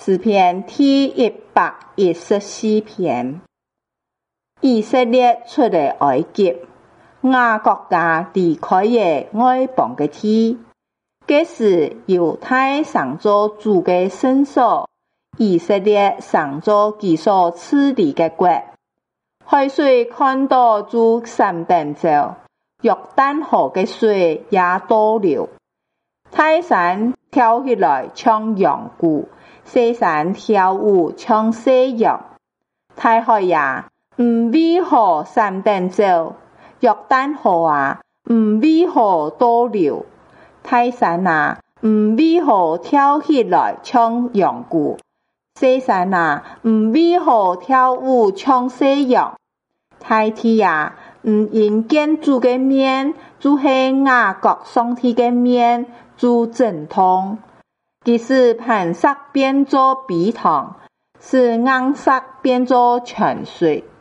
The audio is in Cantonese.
诗篇第114篇。以色列出来埃及，雅各家离开的外邦的地，这时犹太上做主的圣所，以色列上做其所治理的国。海水看到就三等走，约旦河的水也倒流。泰山跳起来像羊羔，西山跳舞像夕阳。大海呀，为何三等走？约旦河啊，为何倒流？泰山啊，为何跳起来像羊羔？西山啊，为何跳舞像夕阳？大地啊，因建筑的面，就是雅各上帝的面，就正统。其使磐石变作碧塘，使硬石变作泉水。